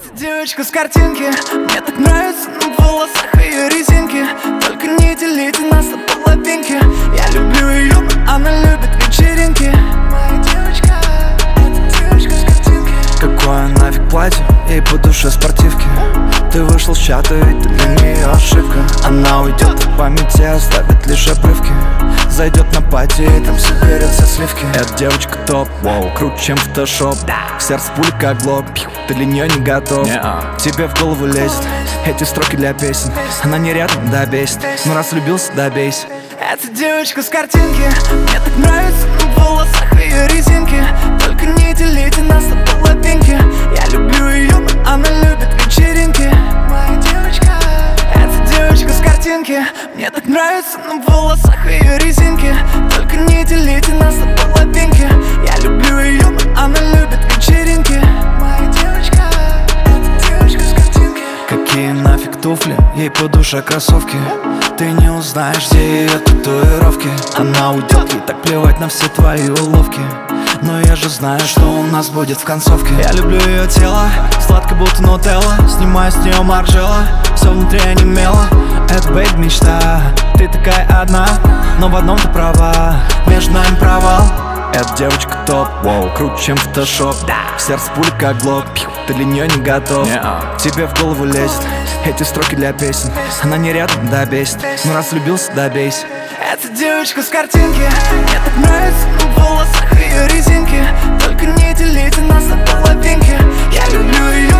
Эта девочка с картинки, мне так нравится на волосах ее резинки. Только не делите нас на половинки. Я люблю ее, но она любит вечеринки. Моя девочка, эта девочка с картинки. Какое нафиг платье, ей по душе спортивки. Ты вышел с чата, ведь ты для нее ошибка. Она уйдет в памяти, оставит лишь обрывки. Зайдет на пати, и там соберется сливки. Эта девочка топ, воу, круче, чем фотошоп. Сердце пули как глок, ты для нее не готов. Тебе в голову лезет эти строки для песен. Она не рядом, да бесит, но раз влюбился, да бейся. Эта девочка с картинки, мне так нравится на волосах ее резинки. Только не делите нас на половинки. Я люблю ее, но она любит вечеринки. Моя девочка, эта девочка с картинки, мне так нравится на волосах ее резинки. Только не делите нас на половинки. Я люблю ее, но она любит вечеринки. Моя девочка, эта девочка с картинки. Какие нафиг туфли, ей по душе кроссовки. Ты не узнаешь, где ее татуировки. Она уйдет, ей так плевать на все твои уловки. Но я же знаю, что у нас будет в концовке. Я люблю ее тело, сладко будто нутелла. Снимаю с нее маржела, все внутри онемело. Это бэйб мечта, ты такая одна, но в одном ты права, между нами провал. Эта девочка топ, воу, круче, чем фотошоп. Сердце пули как глок, ты для нее не готов. Тебе в голову лезет эти строки для песен. Она не рядом, да бесит, но раз влюбился, да бейся. Эта девочка с картинки, мне так нравится на волосах ее резинки. Только не делите нас на половинки. Я люблю ее,